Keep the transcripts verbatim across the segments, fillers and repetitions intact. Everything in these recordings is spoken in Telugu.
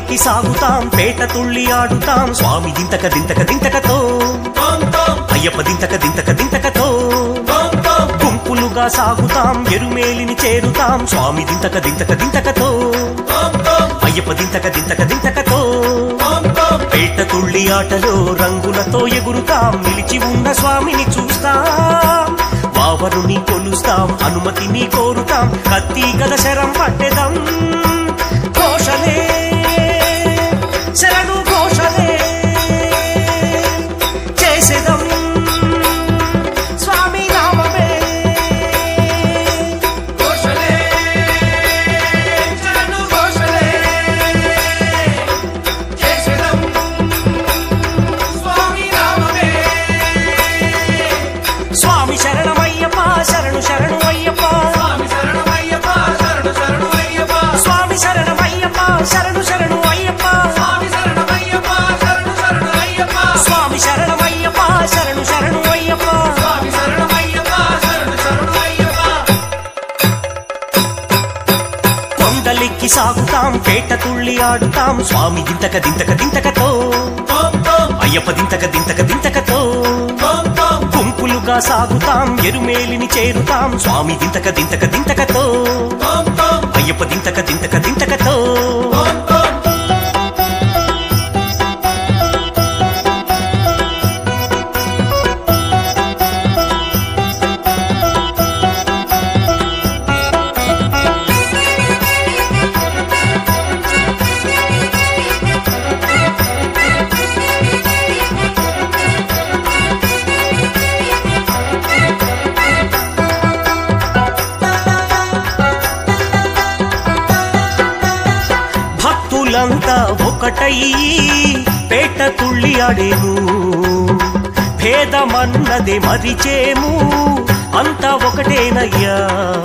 కొండలెక్కి సాగుతాం పేట తుళ్ళి ఆడుతాం స్వామి దింతక దింతక దింతకతో అయ్యప్ప దింతక దింతక దింతకతో గుంపులుగా సాగుతాం ఎరుమేలిని చేరుతాం స్వామి దింతక దింతక దింతకతో అయ్యప్ప దింతక దింతక దింతకతో పేట తుళ్ళి ఆటలో రంగులతో ఎగురుతాం నిలిచి ఉన్న స్వామిని చూస్తాం వావరుని కొలుస్తాం అనుమతిని కోరుతాం కత్తి గద శరం పట్టెదం ఘోషలే శరణు ఘోషలే చేసేదం స్వామి నామమే ఘోషలే శరణు ఘోషలే చేసేదం స్వామి నామమే స్వామి శరణమయ్యప్ప శరణు శరణు అయ్యప్ప స్వామి శరణమయ్యప్ప శరణు శరణు అయ్యప్ప స్వామి శరణమయ్యప్ప శరణు శరణు అయ్యప్ప స్వామి శరణమయ్యప్ప శరణు శరణు అయ్యప్ప స్వామి శరణమయ్యప్ప శరణు శరణు అయ్యప్ప స్వామి శరణమయ్యప్ప శరణు శరణు అయ్యప్ప కొండలెక్కి సాగుతాం పేట తుళ్ళి ఆడుతాం స్వామి దింతక దింతక దింతకతో అయ్యప్ప దింతక దింతక దింతకతో గుంపులుగా సాగుతాం ఎరుమేలిని చేరుతాం స్వామి దింతక దింతక దింతకతో అయ్యప్ప దింతక దింతక దింతకతో భక్తులంతా ఒకటై పేట తుళ్ళి ఆడేము భేదమన్నదే మరిచేము అంతా ఒకటేనయ్యా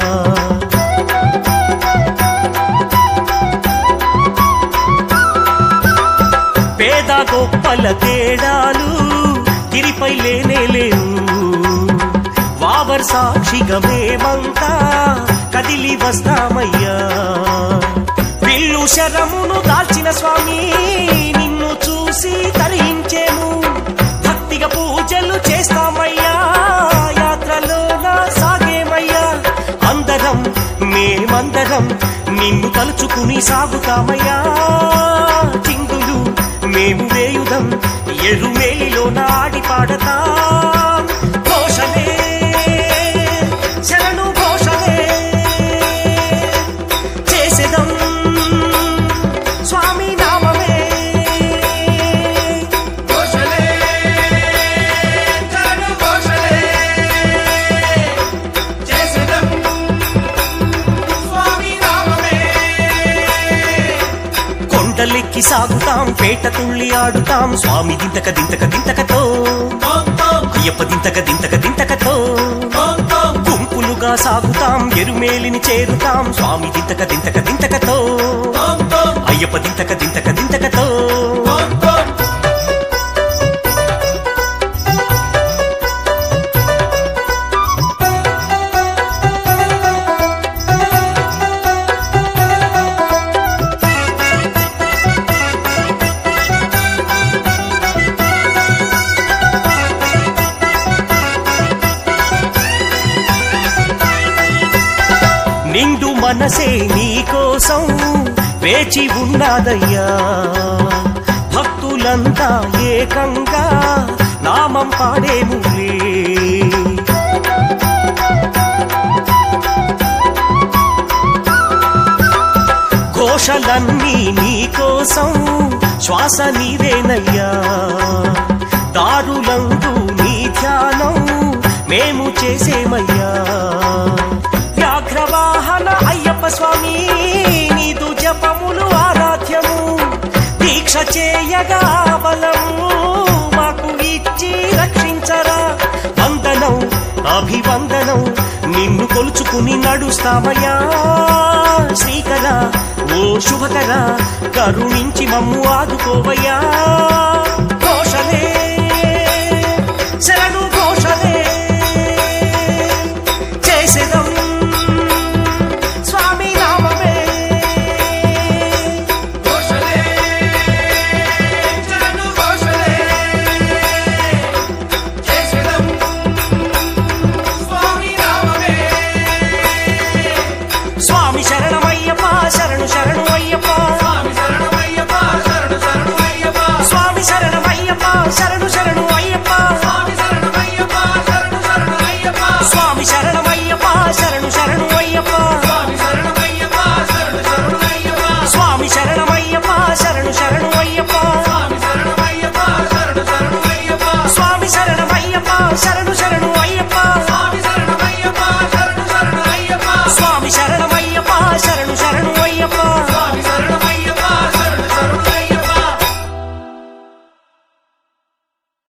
పేద గొప్పల తేడాలు గిరిపై లేనే లేవు వావర్ సాక్షిగా మేమంతా కదిలి వస్తామయ్యా విల్లు శరమును దాల్చిన స్వామి నిన్ను చూసి తరించేము భక్తిగా పూజలు చేస్తామయ్యా యాత్రలోన సాగేమయ్యా అందరం మేమందరం నిన్ను తలుచుకుని సాగుతామయ్యా చింగులు మేము వేయుదం ఎరుమేలిలోన ఆడి పాడతాం ఘోషలే శరణు ఘోషలే చేసేదం స్వామి నామమే ఘోషలే శరణు ఘోషలే చేసేదం స్వామి నామమే కొండలెక్కి సాగుతాం పేట తుళ్ళి ఆడుతాం స్వామి దింతక దింతక దింతకతో అయ్యప్ప దింతక దింతక దింతకతో గుంపులుగా సాగుతాం ఎరుమేలిని చేరుతాం స్వామి దింతక దింతక దింతకతో అయ్యప్ప దింతక దింతక దింతకతో నిండు మనసే నీ కోసం వేచి ఉన్నాదయ్యా భక్తులంతా ఏకంగా నామం పాడేములే ఘోషలన్నీ నీ కోసం శ్వాస నీవేనయ్యా దారులందు నీ ధ్యానం మేము చేసేమయ్యా వ్యాఘ్రవాహన అయ్యప్ప స్వామి నీదు జపములు ఆరాధ్యము దీక్ష చేయగా బలము మాకు ఇచ్చి రక్షించరా వందనం అభివందనం నిన్ను కొలుచుకుని నడుస్తామయ్యా శ్రీకర ఓ శుభకర కరుణించి మమ్ము ఆదుకోవయ్యా ఘోషలే శరణు ఘోషలే చేసేదం స్వామి నామమే ఘోషలే అయ్యప్ప